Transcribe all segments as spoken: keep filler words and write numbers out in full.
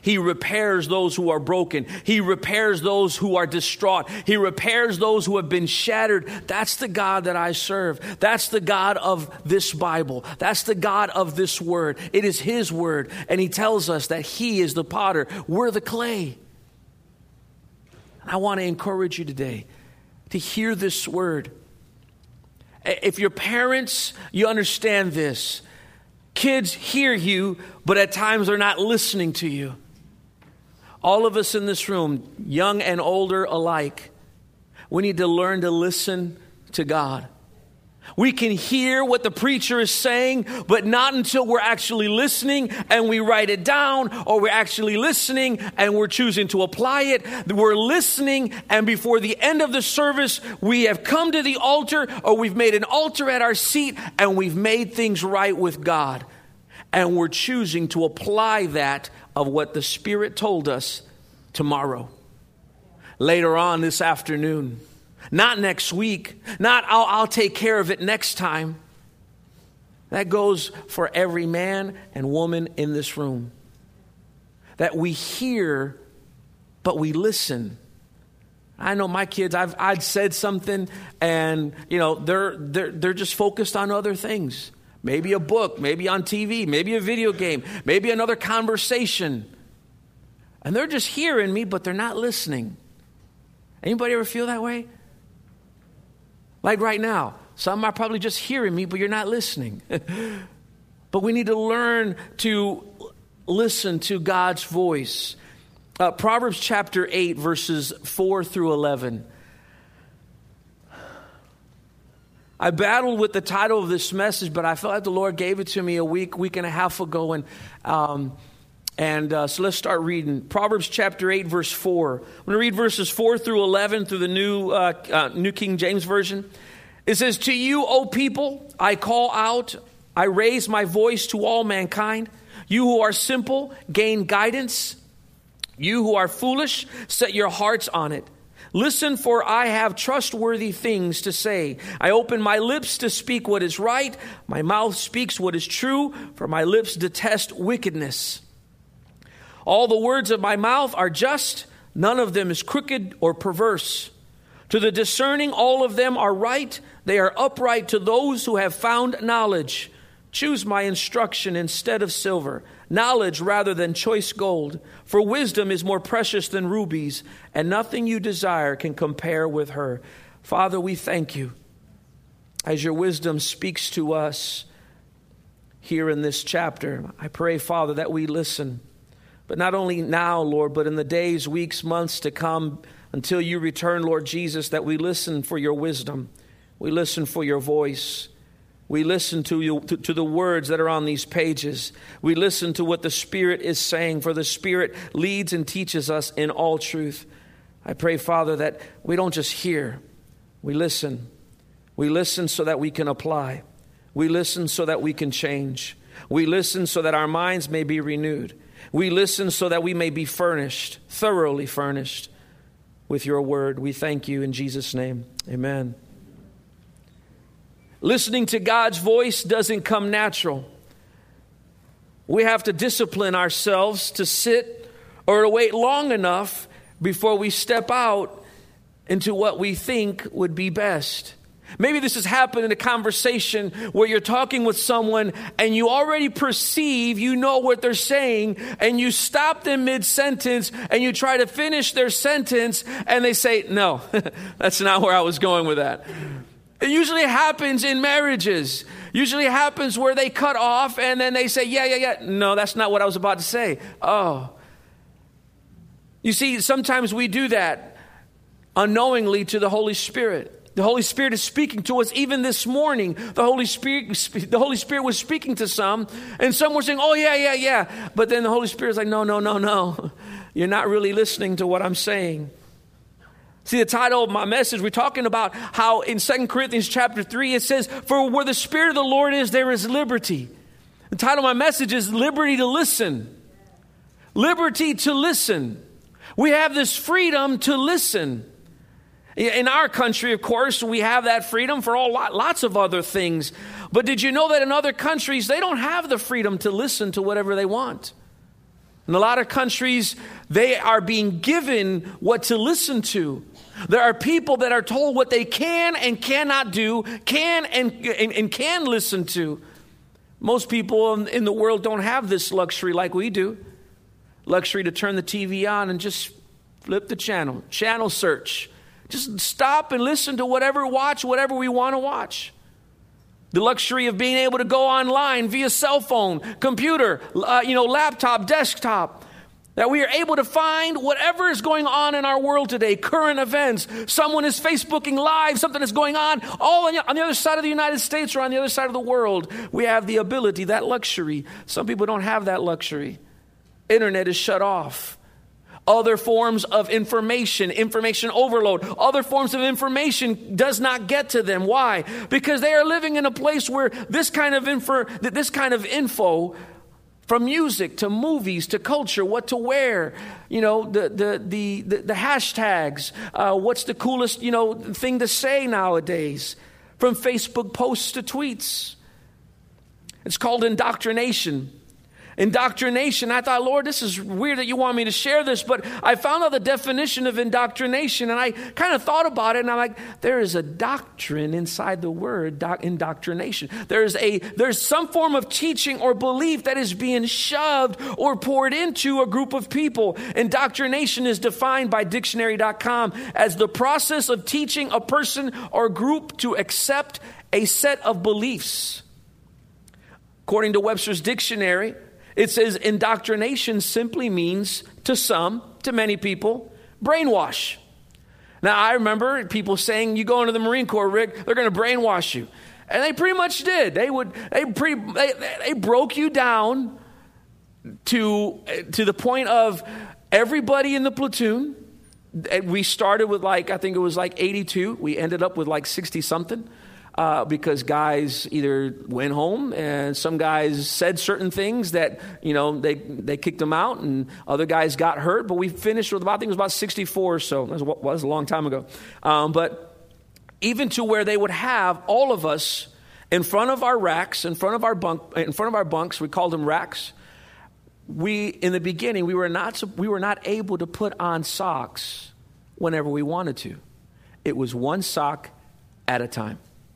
He repairs those who are broken. He repairs those who are distraught. He repairs those who have been shattered. That's the God that I serve. That's the God of this Bible. That's the God of this word. It is his word. And he tells us that he is the potter. We're the clay. I want to encourage you today to hear this word. If you're parents, you understand this. Kids hear you, but at times they're not listening to you. All of us in this room, young and older alike, we need to learn to listen to God. We can hear what the preacher is saying, but not until we're actually listening and we write it down, or we're actually listening and we're choosing to apply it. We're listening, and before the end of the service, we have come to the altar, or we've made an altar at our seat, and we've made things right with God. And we're choosing to apply that of what the Spirit told us tomorrow, later on this afternoon, not next week, not I'll, I'll take care of it next time. That goes for every man and woman in this room. That we hear, but we listen. I know my kids, I've I'd said something, and you know they're they're they're just focused on other things. Maybe a book, maybe on T V, maybe a video game, maybe another conversation. And they're just hearing me, but they're not listening. Anybody ever feel that way? Like right now, some are probably just hearing me, but you're not listening. But we need to learn to listen to God's voice. Uh, Proverbs chapter eight, verses four through eleven. I battled with the title of this message, but I felt like the Lord gave it to me a week, week and a half ago. And um, and uh, so let's start reading. Proverbs chapter eight, verse four. I'm going to read verses four through eleven through the New, uh, uh, New King James Version. It says, "To you, O people, I call out. I raise my voice to all mankind. You who are simple, gain guidance. You who are foolish, set your hearts on it. Listen, for I have trustworthy things to say. I open my lips to speak what is right. My mouth speaks what is true, for my lips detest wickedness. All the words of my mouth are just. None of them is crooked or perverse. To the discerning, all of them are right. They are upright to those who have found knowledge. Choose my instruction instead of silver, knowledge rather than choice gold. For wisdom is more precious than rubies, and nothing you desire can compare with her." Father, we thank you as your wisdom speaks to us here in this chapter. I pray, Father, that we listen. But not only now, Lord, but in the days, weeks, months to come until you return, Lord Jesus, that we listen for your wisdom. We listen for your voice. We listen to you, to, to the words that are on these pages. We listen to what the Spirit is saying, for the Spirit leads and teaches us in all truth. I pray, Father, that we don't just hear, we listen. We listen so that we can apply. We listen so that we can change. We listen so that our minds may be renewed. We listen so that we may be furnished, thoroughly furnished with your word. We thank you in Jesus' name. Amen. Listening to God's voice doesn't come natural. We have to discipline ourselves to sit or to wait long enough before we step out into what we think would be best. Maybe this has happened in a conversation where you're talking with someone and you already perceive, you know what they're saying, and you stop them mid-sentence and you try to finish their sentence and they say, "No, that's not where I was going with that." It usually happens in marriages. Usually happens where they cut off and then they say, yeah, yeah, yeah. No, that's not what I was about to say. Oh. You see, sometimes we do that unknowingly to the Holy Spirit. The Holy Spirit is speaking to us even this morning. The Holy Spirit, the Holy Spirit was speaking to some, and some were saying, "Oh, yeah, yeah, yeah." But then the Holy Spirit is like, no, no, no, no. You're not really listening to what I'm saying. See, the title of my message, we're talking about how in Second Corinthians chapter three, it says, "For where the Spirit of the Lord is, there is liberty." The title of my message is Liberty to Listen. Liberty to listen. We have this freedom to listen. In our country, of course, we have that freedom for all lots of other things. But did you know that in other countries, they don't have the freedom to listen to whatever they want? In a lot of countries, they are being given what to listen to. There are people that are told what they can and cannot do, can and, and, and can listen to. Most people in the world don't have this luxury like we do. Luxury to turn the T V on and just flip the channel, channel search. Just stop and listen to whatever, watch whatever we want to watch. The luxury of being able to go online via cell phone, computer, uh, you know, laptop, desktop. That we are able to find whatever is going on in our world today, current events. Someone is Facebooking live, something is going on, all on the, on the other side of the United States or on the other side of the world. We have the ability, that luxury. Some people don't have that luxury. Internet is shut off. Other forms of information, information overload, other forms of information does not get to them. Why? Because they are living in a place where this kind of info, this kind of info, from music to movies to culture, what to wear, you know, the the the the, the hashtags, uh, what's the coolest, you know, thing to say nowadays, from Facebook posts to tweets. It's called indoctrination. Indoctrination. I thought, Lord, this is weird that you want me to share this, but I found out the definition of indoctrination, and I kind of thought about it, and I'm like, there is a doctrine inside the word doc- indoctrination. There's a there's some form of teaching or belief that is being shoved or poured into a group of people. Indoctrination is defined by dictionary dot com as the process of teaching a person or group to accept a set of beliefs. According to Webster's dictionary, it says indoctrination simply means, to some, to many people, brainwash. Now, I remember people saying, you go into the Marine Corps, Rick, they're going to brainwash you. And they pretty much did. They would, they pretty, they, they broke you down to, to the point of everybody in the platoon. We started with like, I think it was like eighty-two. We ended up with like sixty something. Uh, because guys either went home and some guys said certain things that, you know, they they kicked them out, and other guys got hurt. But we finished with about, I think it was about sixty-four or so. That was, that was a long time ago. Um, but even to where they would have all of us in front of our racks, in front of our bunk, in front of our bunks. We called them racks. We, in the beginning, we were not we were not able to put on socks whenever we wanted to. It was one sock at a time.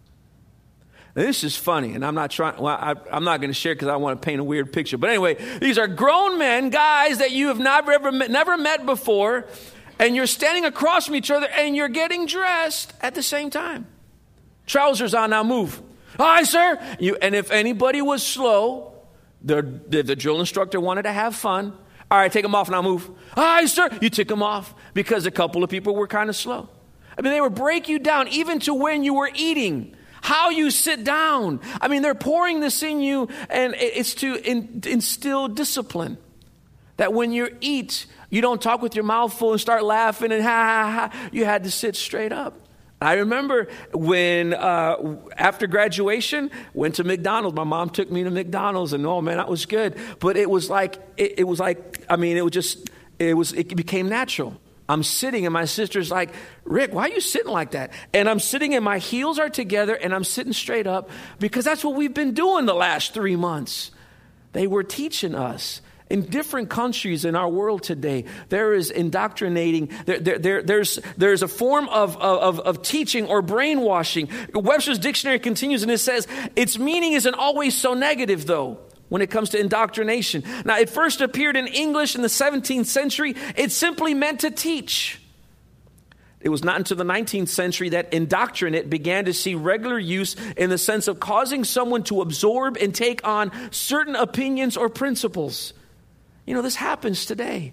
Now, this is funny, and I'm not trying. Well, I, I'm not going to share because I want to paint a weird picture. But anyway, these are grown men, guys that you have never ever met, never met before, and you're standing across from each other, and you're getting dressed at the same time. Trousers on, now move. Aye, sir. You, and if anybody was slow, the, the the drill instructor wanted to have fun. All right, take them off, now move. Aye, sir. You took them off because a couple of people were kind of slow. I mean, they would break you down even to when you were eating. How you sit down. I mean, they're pouring this in you, and it's to in, instill discipline. That when you eat, you don't talk with your mouth full and start laughing and ha, ha, ha. You had to sit straight up. I remember when, uh, after graduation, went to McDonald's. My mom took me to McDonald's, and oh man, that was good. But it was like, it, it was like, I mean, it was just, it was, it became natural. I'm sitting and my sister's like, Rick, why are you sitting like that? And I'm sitting and my heels are together and I'm sitting straight up because that's what we've been doing the last three months. They were teaching us. In different countries in our world today, there is indoctrinating. There, there, there, there's, there's a form of, of, of teaching or brainwashing. Webster's dictionary continues and it says, its meaning isn't always so negative though. When it comes to indoctrination. Now, it first appeared in English in the seventeenth century. It simply meant to teach. It was not until the nineteenth century that indoctrinate began to see regular use in the sense of causing someone to absorb and take on certain opinions or principles. You know, this happens today.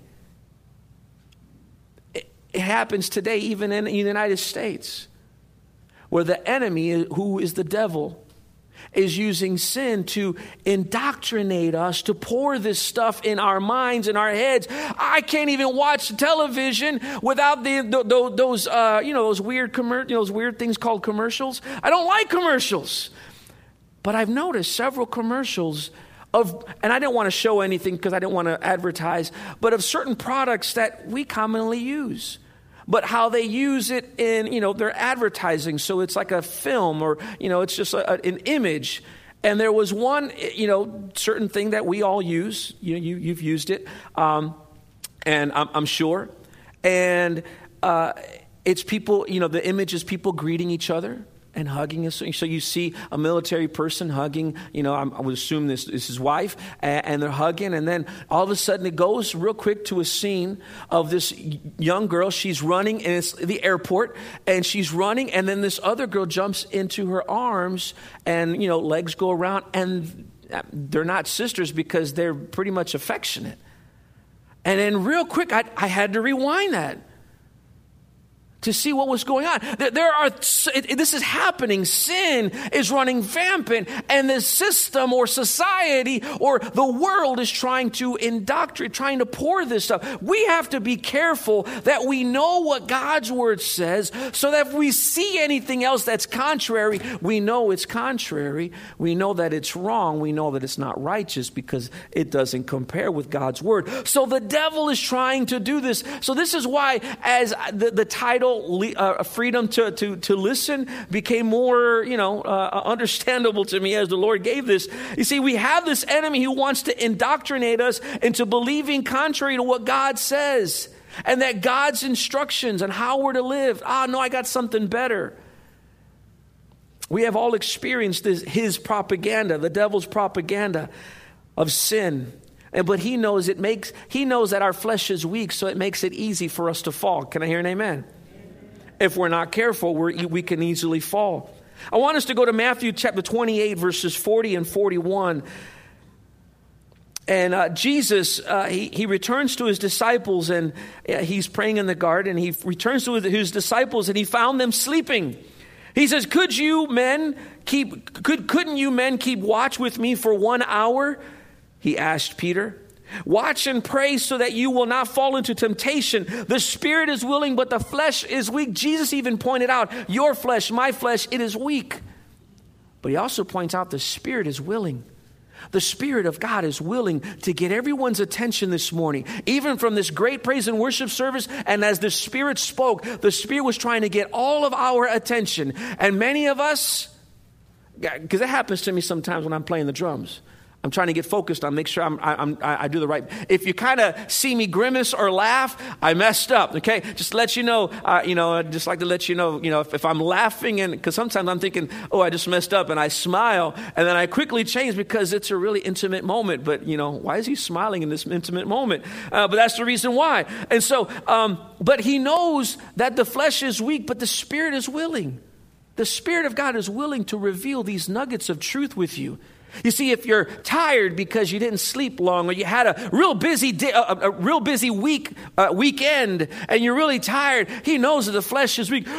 It, it happens today even in the United States, where the enemy, who is the devil, is using sin to indoctrinate us, to pour this stuff in our minds and our heads. I can't even watch television without the, the, the those uh, you know those weird commer- you know, those weird things called commercials. I don't like commercials, but I've noticed several commercials of, and I didn't want to show anything because I didn't want to advertise, but of certain products that we commonly use. But how they use it in, you know, their advertising. So it's like a film or, you know, it's just a, an image. And there was one, you know, certain thing that we all use. You know, you, you've used it, um, and I'm, I'm sure. And uh, it's people, you know, the image is people greeting each other and hugging us. So you see a military person hugging, you know, I'm, I would assume this is his wife, and, and they're hugging. And then all of a sudden it goes real quick to a scene of this young girl. She's running, and it's the airport, and she's running. And then this other girl jumps into her arms, and, you know, legs go around. And they're not sisters because they're pretty much affectionate. And then real quick, I, I had to rewind that to see what was going on. There are, this is happening. Sin is running rampant, and the system or society or the world is trying to indoctrinate, trying to pour this stuff. We have to be careful that we know what God's word says, so that if we see anything else that's contrary, we know it's contrary. We know that it's wrong. We know that it's not righteous because it doesn't compare with God's word. So the devil is trying to do this. So this is why, as the, the title, Uh, freedom to, to, to listen became more, you know, uh, understandable to me as the Lord gave this. You see, we have this enemy who wants to indoctrinate us into believing contrary to what God says, and that God's instructions on how we're to live. Ah, no, I got something better. We have all experienced this, his propaganda, the devil's propaganda of sin. And but he knows it makes he knows that our flesh is weak, so it makes it easy for us to fall. Can I hear an amen? If we're not careful, we're, we can easily fall. I want us to go to Matthew chapter twenty-eight, verses forty and forty-one. And uh, Jesus, uh, he, he returns to his disciples, and uh, he's praying in the garden. He returns to his disciples, and he found them sleeping. He says, "Could you men keep? Could couldn't you men keep watch with me for one hour?" He asked Peter. "Watch and pray so that you will not fall into temptation. The spirit is willing, but the flesh is weak." Jesus even pointed out, your flesh, my flesh, it is weak. But he also points out the spirit is willing. The Spirit of God is willing to get everyone's attention this morning, even from this great praise and worship service. And as the Spirit spoke, the Spirit was trying to get all of our attention. And many of us, because it happens to me sometimes when I'm playing the drums, I'm trying to get focused on, make sure I'm, I'm, I do the right. If you kind of see me grimace or laugh, I messed up. Okay, just to let you know. Uh, you know, I'd just like to let you know. You know, if, if I'm laughing, and because sometimes I'm thinking, oh, I just messed up, and I smile, and then I quickly change because it's a really intimate moment. But you know, why is he smiling in this intimate moment? Uh, but that's the reason why. And so, um, but he knows that the flesh is weak, but the Spirit is willing. The Spirit of God is willing to reveal these nuggets of truth with you. You see, if you're tired because you didn't sleep long, or you had a real busy day, a, a real busy week uh, weekend, and you're really tired, he knows that the flesh is weak,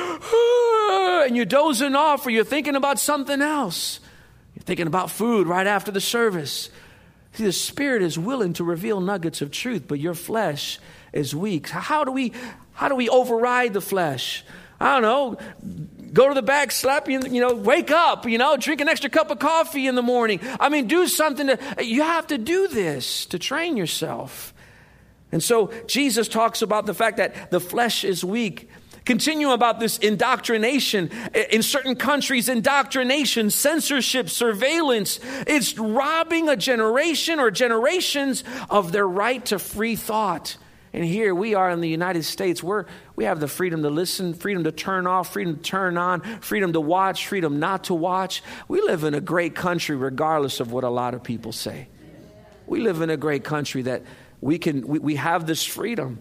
and you're dozing off, or you're thinking about something else. You're thinking about food right after the service. See, the Spirit is willing to reveal nuggets of truth, but your flesh is weak. How do we, how do we override the flesh? I don't know. Go to the back, slap you, you know, wake up, you know, drink an extra cup of coffee in the morning. I mean, do something. To, you have to do this to train yourself. And so Jesus talks about the fact that the flesh is weak. Continue about this indoctrination. In certain countries, indoctrination, censorship, surveillance, it's robbing a generation or generations of their right to free thought. And here we are in the United States, we're, we have the freedom to listen, freedom to turn off, freedom to turn on, freedom to watch, freedom not to watch. We live in a great country regardless of what a lot of people say. We live in a great country that we can, we, we have this freedom.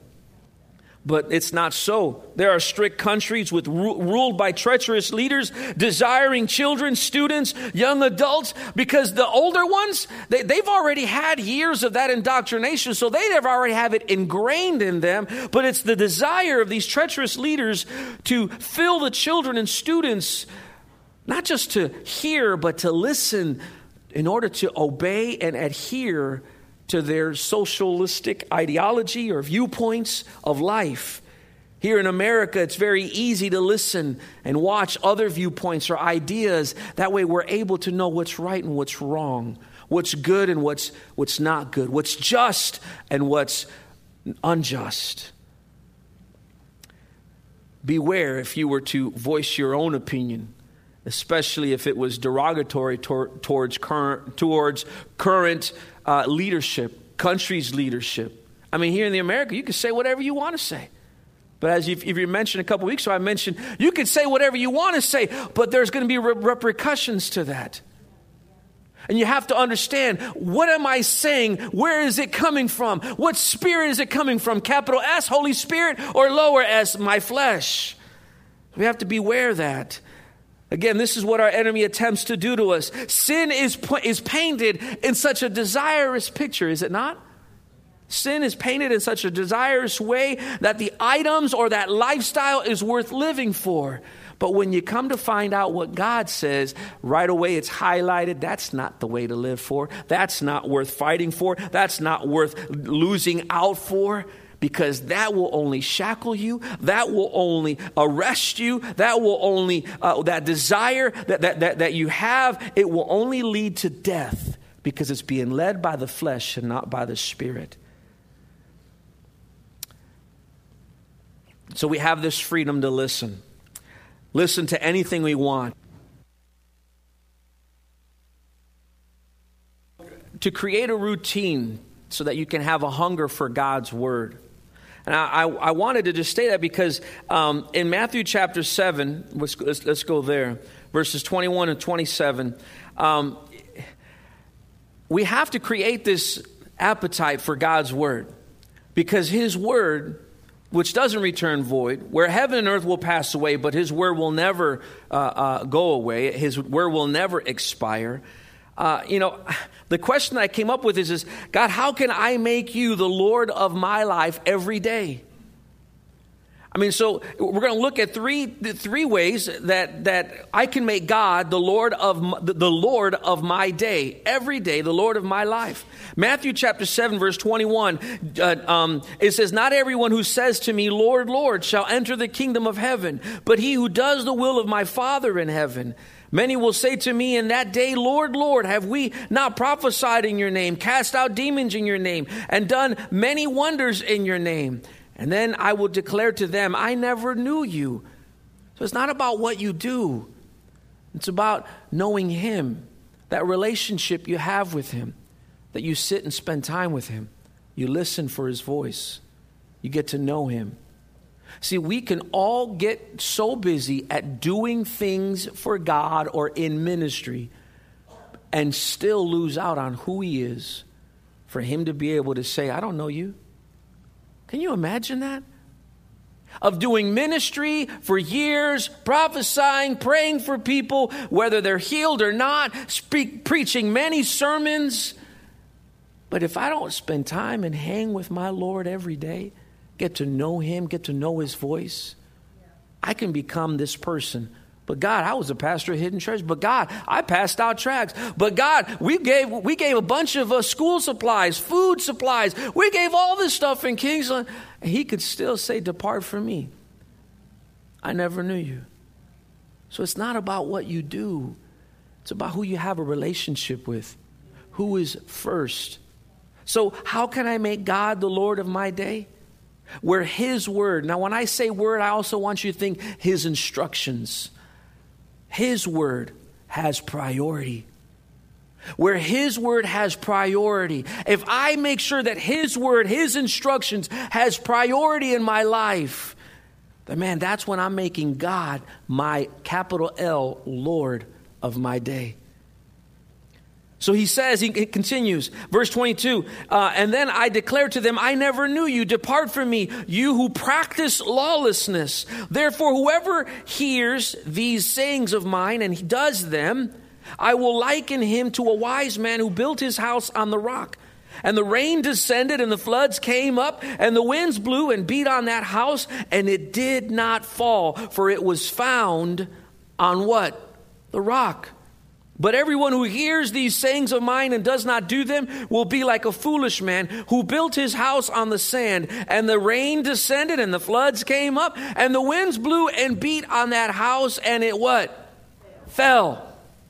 But it's not so. There are strict countries with ru- ruled by treacherous leaders, desiring children, students, young adults, because the older ones, they, they've already had years of that indoctrination, so they have already have it ingrained in them. But it's the desire of these treacherous leaders to fill the children and students, not just to hear, but to listen in order to obey and adhere to their socialistic ideology or viewpoints of life. Here in America, it's very easy to listen and watch other viewpoints or ideas. That way we're able to know what's right and what's wrong, what's good and what's, what's not good, what's just and what's unjust. Beware if you were to voice your own opinion especially if it was derogatory tor- towards current, towards current uh, leadership, country's leadership. I mean, here in the America, you can say whatever you want to say. But as if you mentioned a couple weeks ago, I mentioned you can say whatever you want to say, but there's going to be re- repercussions to that. And you have to understand, what am I saying? Where is it coming from? What spirit is it coming from? Capital S, Holy Spirit, or lower S, my flesh? We have to beware of that. Again, this is what our enemy attempts to do to us. Sin is, is painted in such a desirous picture, is it not? Sin is painted in such a desirous way that the items or that lifestyle is worth living for. But when you come to find out what God says, right away it's highlighted. That's not the way to live for. That's not worth fighting for. That's not worth losing out for. Because that will only shackle you. That will only arrest you. That will only, uh, that desire that, that, that, that you have, it will only lead to death. Because it's being led by the flesh and not by the Spirit. So we have this freedom to listen. Listen to anything we want. To create a routine so that you can have a hunger for God's word. And I, I, I wanted to just say that because um, in Matthew chapter seven, let's, let's, let's go there, verses twenty-one and twenty-seven, um, we have to create this appetite for God's word. Because his word, which doesn't return void, where heaven and earth will pass away, but his word will never uh, uh, go away. His word will never expire. Uh, you know, the question that I came up with is, is, God, how can I make you the Lord of my life every day? I mean, so we're going to look at three three ways that that I can make God the Lord of my, the Lord of my day, every day, the Lord of my life. Matthew chapter seven, verse twenty-one, uh, um, it says, "Not everyone who says to me, 'Lord, Lord,' shall enter the kingdom of heaven, but he who does the will of my Father in heaven. Many will say to me in that day, 'Lord, Lord, have we not prophesied in your name, cast out demons in your name, and done many wonders in your name?' And then I will declare to them, 'I never knew you.'" So it's not about what you do. It's about knowing him, that relationship you have with him, that you sit and spend time with him. You listen for his voice. You get to know him. See, we can all get so busy at doing things for God or in ministry and still lose out on who he is, for him to be able to say, "I don't know you." Can you imagine that? Of doing ministry for years, prophesying, praying for people, whether they're healed or not, speak, preaching many sermons. But if I don't spend time and hang with my Lord every day, get to know him, get to know his voice, I can become this person. But God, I was a pastor at Hidden Treasure. But God, I passed out tracts. But God, we gave we gave a bunch of uh, school supplies, food supplies. We gave all this stuff in Kingsland. And he could still say, "Depart from me. I never knew you." So it's not about what you do. It's about who you have a relationship with. Who is first. So how can I make God the Lord of my day? Where his word. Now when I say word, I also want you to think his instructions. His word has priority. Where his word has priority. If I make sure that his word, his instructions has priority in my life, then man, that's when I'm making God my capital L Lord of my day. So he says, he continues, verse twenty-two, uh, "And then I declare to them, 'I never knew you. Depart from me, you who practice lawlessness.' Therefore, whoever hears these sayings of mine and does them, I will liken him to a wise man who built his house on the rock. And the rain descended and the floods came up and the winds blew and beat on that house, and it did not fall, for it was found on" what? "The rock. But everyone who hears these sayings of mine and does not do them will be like a foolish man who built his house on the sand. And the rain descended and the floods came up and the winds blew and beat on that house, and it" what? Fell.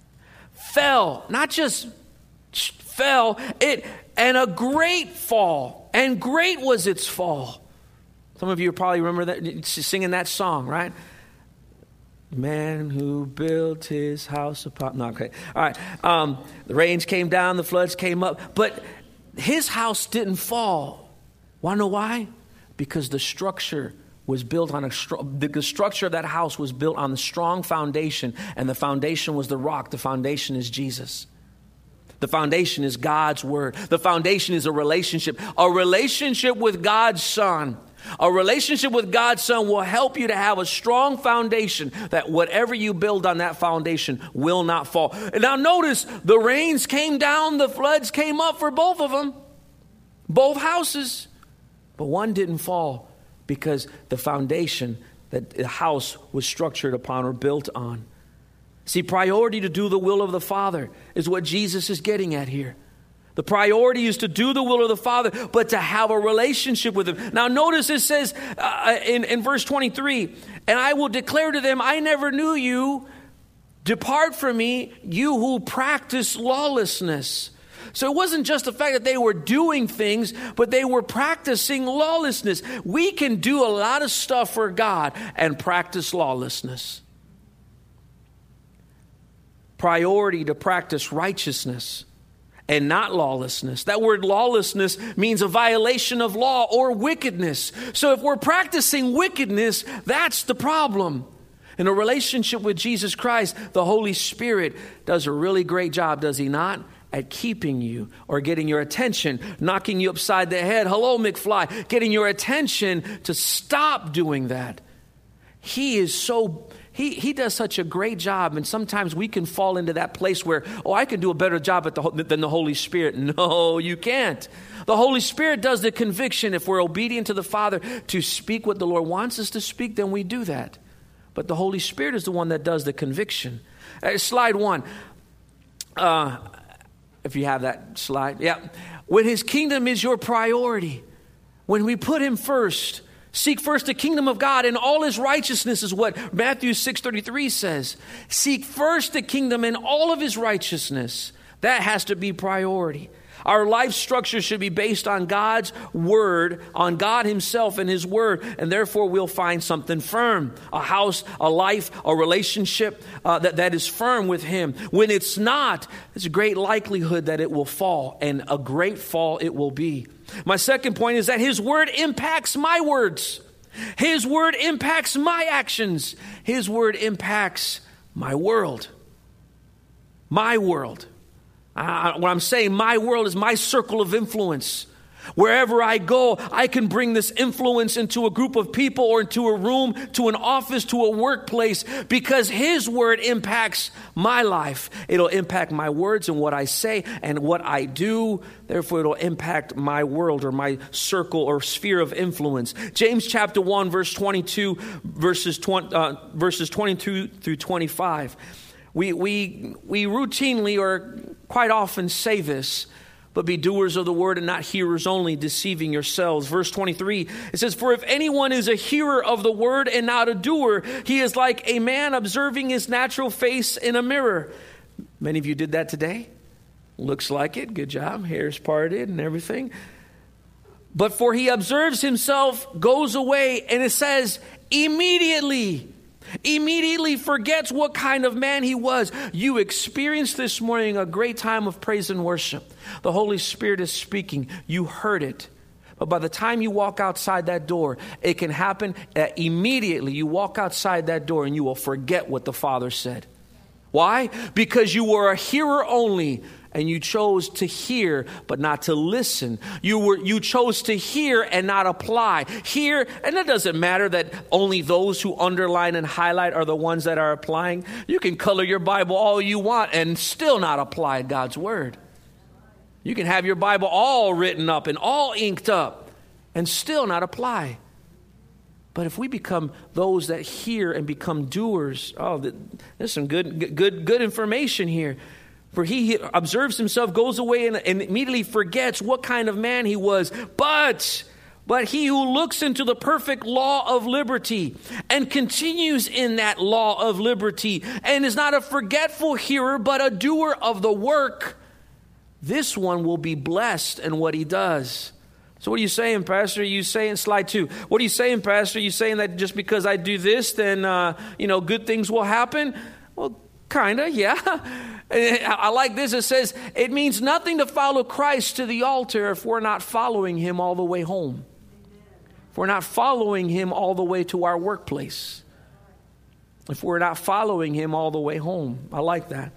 Fell. Not just fell. It and a great fall. And great was its fall. Some of you probably remember that, singing that song, right? Man who built his house upon... No, okay. All right. Um, the rains came down, the floods came up. But his house didn't fall. Want to know why? Because the structure was built on a... The structure of that house was built on the strong foundation. And the foundation was the rock. The foundation is Jesus. The foundation is God's word. The foundation is a relationship. A relationship with God's Son. A relationship with God's Son will help you to have a strong foundation that whatever you build on that foundation will not fall. And now notice the rains came down, the floods came up for both of them, both houses. But one didn't fall because the foundation that the house was structured upon or built on. See, priority to do the will of the Father is what Jesus is getting at here. The priority is to do the will of the Father, but to have a relationship with Him. Now notice it says uh, in, in verse twenty-three, and I will declare to them, I never knew you. Depart from me, you who practice lawlessness. So it wasn't just the fact that they were doing things, but they were practicing lawlessness. We can do a lot of stuff for God and practice lawlessness. Priority to practice righteousness and not lawlessness. That word lawlessness means a violation of law or wickedness. So if we're practicing wickedness, that's the problem. In a relationship with Jesus Christ, the Holy Spirit does a really great job, does He not? At keeping you or getting your attention, knocking you upside the head. Hello, McFly. Getting your attention to stop doing that. He is so... He he does such a great job, and sometimes we can fall into that place where, oh, I can do a better job at the, than the Holy Spirit. No, you can't. The Holy Spirit does the conviction. If we're obedient to the Father to speak what the Lord wants us to speak, then we do that. But the Holy Spirit is the one that does the conviction. Uh, slide one. Uh, if you have that slide. Yeah. When His kingdom is your priority, when we put Him first, seek first the kingdom of God and all His righteousness is what Matthew six thirty-three says. Seek first the kingdom and all of His righteousness. That has to be priority. Our life structure should be based on God's word, on God Himself and His word, and therefore we'll find something firm. A house, a life, a relationship uh, that, that is firm with Him. When it's not, there's a great likelihood that it will fall, and a great fall it will be. My second point is that His word impacts my words. His word impacts my actions. His word impacts my world. My world. Uh, what I'm saying, my world is my circle of influence. Wherever I go, I can bring this influence into a group of people or into a room, to an office, to a workplace, because His word impacts my life. It'll impact my words and what I say and what I do. Therefore, it'll impact my world or my circle or sphere of influence. James chapter one, verse twenty-two, verses twenty, uh, verses twenty-two through twenty-five. We we we routinely or quite often say this, but be doers of the word and not hearers only, deceiving yourselves. Verse twenty-three, it says, for if anyone is a hearer of the word and not a doer, he is like a man observing his natural face in a mirror. Many of you did that today. Looks like it. Good job. Hair's parted and everything. But for he observes himself, goes away, and it says, immediately. Immediately forgets what kind of man he was. You experienced this morning a great time of praise and worship. The Holy Spirit is speaking. You heard it. But by the time you walk outside that door, it can happen that immediately you walk outside that door and you will forget what the Father said. Why? Because you were a hearer only. And you chose to hear, but not to listen. You were you chose to hear and not apply. Hear, and it doesn't matter that only those who underline and highlight are the ones that are applying. You can color your Bible all you want and still not apply God's word. You can have your Bible all written up and all inked up and still not apply. But if we become those that hear and become doers, oh, there's some good good good information here. For he observes himself, goes away, and, and immediately forgets what kind of man he was. But, but he who looks into the perfect law of liberty and continues in that law of liberty and is not a forgetful hearer, but a doer of the work, this one will be blessed in what he does. So what are you saying, Pastor? Are you saying, slide two, what are you saying, Pastor? Are you saying that just because I do this, then, uh, you know, good things will happen? Well, kind of, yeah. I like this. It says, it means nothing to follow Christ to the altar if we're not following him all the way home. If we're not following him all the way to our workplace. If we're not following him all the way home. I like that.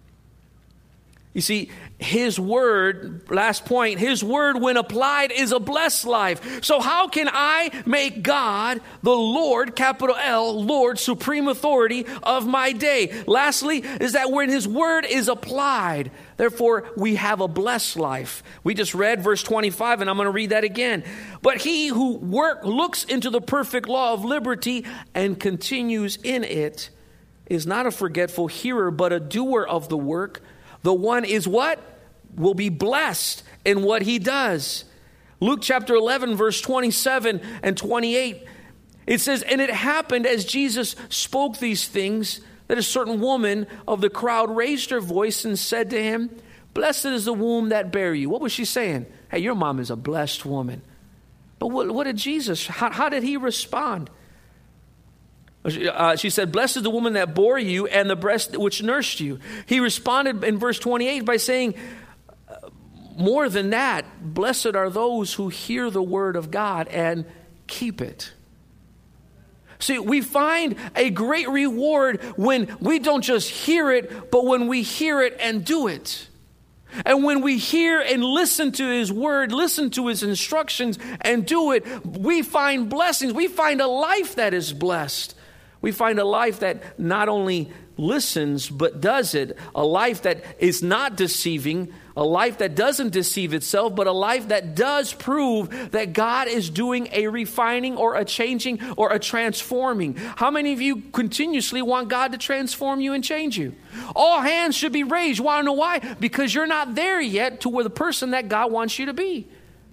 You see, his word, last point, his word when applied is a blessed life. So how can I make God the Lord, capital L, Lord, supreme authority of my day? Lastly, is that when his word is applied, therefore we have a blessed life. We just read verse twenty-five, and I'm going to read that again. But he who work looks into the perfect law of liberty and continues in it is not a forgetful hearer, but a doer of the work. The one is what? Will be blessed in what he does. Luke chapter eleven, verse twenty-seven and twenty-eight. It says, and it happened as Jesus spoke these things that a certain woman of the crowd raised her voice and said to him, blessed is the womb that bare you. What was she saying? Hey, your mom is a blessed woman. But what, what did Jesus, how, how did he respond? Uh, she said, blessed is the woman that bore you and the breast which nursed you. He responded in verse twenty-eight by saying, more than that, blessed are those who hear the word of God and keep it. See, we find a great reward when we don't just hear it, but when we hear it and do it. And when we hear and listen to his word, listen to his instructions and do it, we find blessings. We find a life that is blessed. We find a life that not only listens, but does it. A life that is not deceiving. A life that doesn't deceive itself, but a life that does prove that God is doing a refining or a changing or a transforming. How many of you continuously want God to transform you and change you? All hands should be raised. You want to know why? Because you're not there yet to where the person that God wants you to be.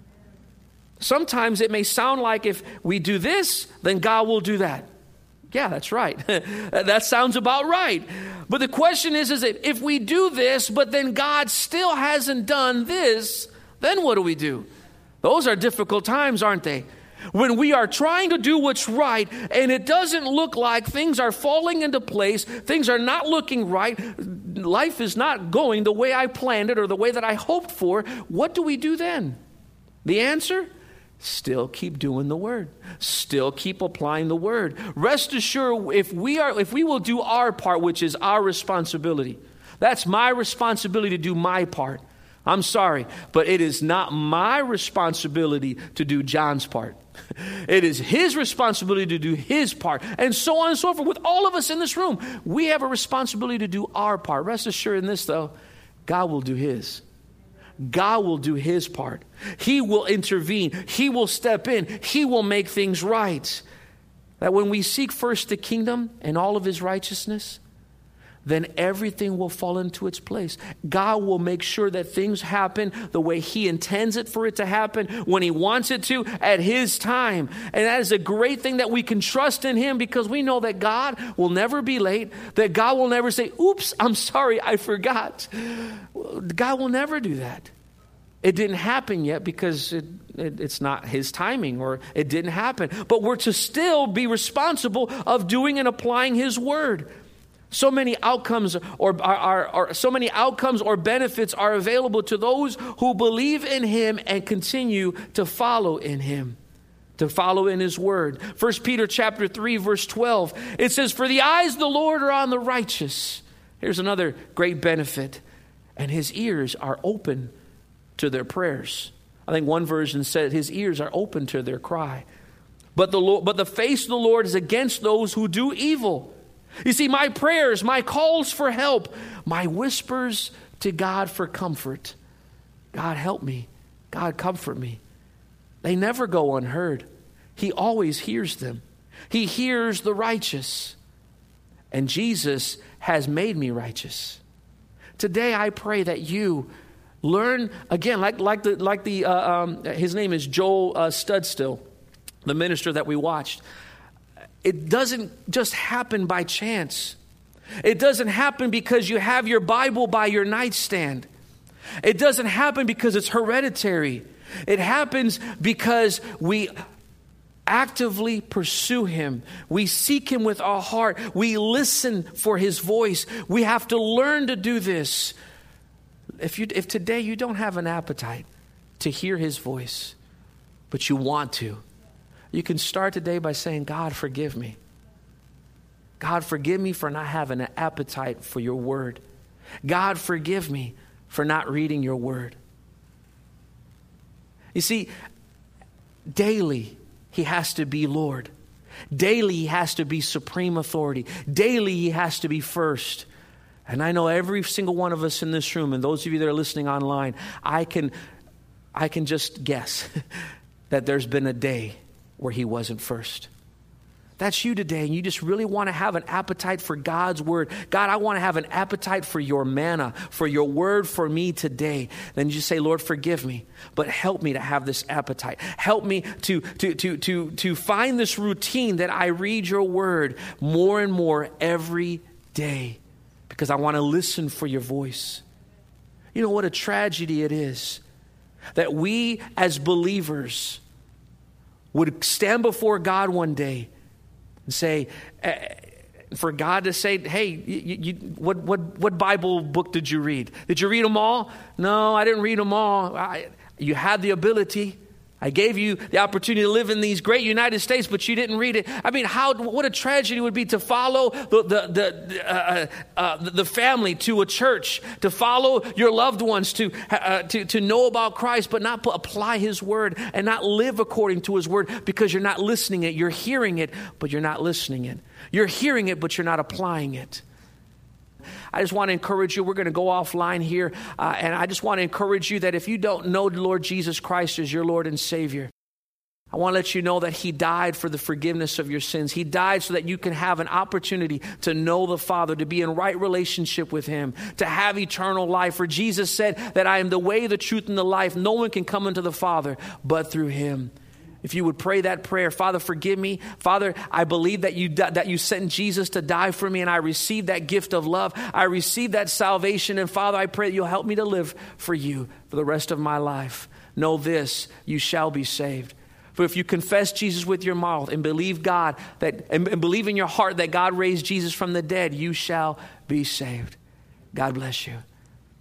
Sometimes it may sound like if we do this, then God will do that. Yeah, that's right. That sounds about right. But the question is, is that if we do this, but then God still hasn't done this, then what do we do? Those are difficult times, aren't they? When we are trying to do what's right and it doesn't look like things are falling into place, things are not looking right, life is not going the way I planned it or the way that I hoped for, what do we do then? The answer? Still keep doing the word. Still keep applying the word. Rest assured, if we are, if we will do our part, which is our responsibility, that's my responsibility to do my part. I'm sorry, but it is not my responsibility to do John's part. It is his responsibility to do his part, and so on and so forth. With all of us in this room, we have a responsibility to do our part. Rest assured in this, though, God will do his. God will do his part. He will intervene. He will step in. He will make things right. That when we seek first the kingdom and all of his righteousness, then everything will fall into its place. God will make sure that things happen the way he intends it for it to happen, when he wants it to, at his time. And that is a great thing, that we can trust in him, because we know that God will never be late, that God will never say, oops, I'm sorry, I forgot. God will never do that. It didn't happen yet because it, it, it's not his timing, or it didn't happen. But we're to still be responsible of doing and applying his word. So many outcomes or are, are, are so many outcomes or benefits are available to those who believe in him and continue to follow in him, to follow in his word. First Peter chapter three, verse twelve, it says, for the eyes of the Lord are on the righteous. Here's another great benefit. And his ears are open to their prayers. I think one version said his ears are open to their cry. But the Lord, but the face of the Lord is against those who do evil. You see, my prayers, my calls for help, my whispers to God for comfort. God, help me. God, comfort me. They never go unheard. He always hears them. He hears the righteous. And Jesus has made me righteous. Today, I pray that you learn, again, like, like the, like the uh, um, his name is Joel uh, Studstill, the minister that we watched. It doesn't just happen by chance. It doesn't happen because you have your Bible by your nightstand. It doesn't happen because it's hereditary. It happens because we actively pursue him. We seek him with our heart. We listen for his voice. We have to learn to do this. If you, if today you don't have an appetite to hear his voice, but you want to, you can start today by saying, God, forgive me. God, forgive me for not having an appetite for your word. God, forgive me for not reading your word. You see, daily he has to be Lord. Daily he has to be supreme authority. Daily he has to be first. And I know every single one of us in this room, and those of you that are listening online, I can, I can just guess that there's been a day where he wasn't first. That's you today, and you just really want to have an appetite for God's word. God, I want to have an appetite for your manna, for your word for me today. Then you just say, Lord, forgive me, but help me to have this appetite. Help me to, to, to, to, to find this routine that I read your word more and more every day because I want to listen for your voice. You know what a tragedy it is that we as believers would stand before God one day and say, uh, for God to say, hey, you, you, what, what, what Bible book did you read? Did you read them all? No, I didn't read them all. I, you had the ability. I gave you the opportunity to live in these great United States, but you didn't read it. I mean, how? What a tragedy it would be to follow the the the, uh, uh, the family to a church, to follow your loved ones, to uh, to to know about Christ, but not apply His word and not live according to His word because you're not listening it. You're hearing it, but you're not listening it. You're hearing it, but you're not applying it. I just want to encourage you. We're going to go offline here. Uh, and I just want to encourage you that if you don't know the Lord Jesus Christ as your Lord and Savior, I want to let you know that He died for the forgiveness of your sins. He died so that you can have an opportunity to know the Father, to be in right relationship with Him, to have eternal life. For Jesus said that I am the way, the truth, and the life. No one can come into the Father but through Him. If you would pray that prayer, Father, forgive me. Father, I believe that you that you sent Jesus to die for me, and I received that gift of love. I received that salvation, and Father, I pray that you'll help me to live for you for the rest of my life. Know this, you shall be saved. For if you confess Jesus with your mouth and believe God that and, and believe in your heart that God raised Jesus from the dead, you shall be saved. God bless you.